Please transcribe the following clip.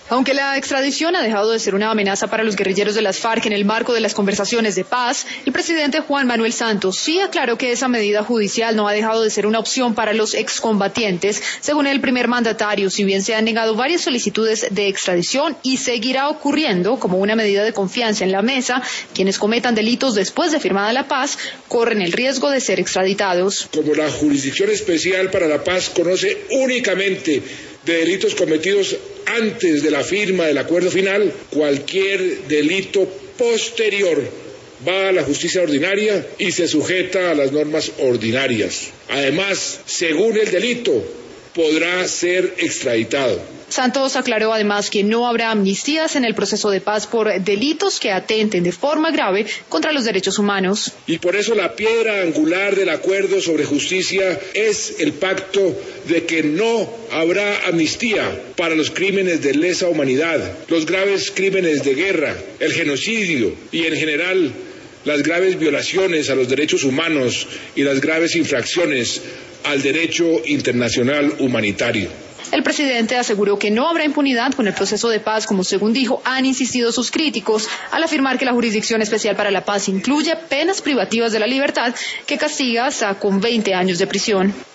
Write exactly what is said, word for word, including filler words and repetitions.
Aunque la extradición ha dejado de ser una amenaza para los guerrilleros de las FARC en el marco de las conversaciones de paz, el presidente Juan Manuel Santos sí aclaró que esa medida judicial no ha dejado de ser una opción para los excombatientes. Según el primer mandatario, si bien se han negado varias solicitudes de extradición y seguirá ocurriendo como una medida de confianza en la mesa, quienes cometan delitos después de firmada la paz corren el riesgo de ser extraditados. Como la Jurisdicción Especial para la Paz conoce únicamente de delitos cometidos antes de la firma del acuerdo final, cualquier delito posterior va a la justicia ordinaria y se sujeta a las normas ordinarias. Además, según el delito, podrá ser extraditado. Santos aclaró además que no habrá amnistías en el proceso de paz por delitos que atenten de forma grave contra los derechos humanos. Y por eso la piedra angular del acuerdo sobre justicia es el pacto de que no habrá amnistía para los crímenes de lesa humanidad, los graves crímenes de guerra, el genocidio y en general las graves violaciones a los derechos humanos y las graves infracciones al derecho internacional humanitario. El presidente aseguró que no habrá impunidad con el proceso de paz, como según dijo han insistido sus críticos, al afirmar que la Jurisdicción Especial para la Paz incluye penas privativas de la libertad que castiga hasta con veinte años de prisión.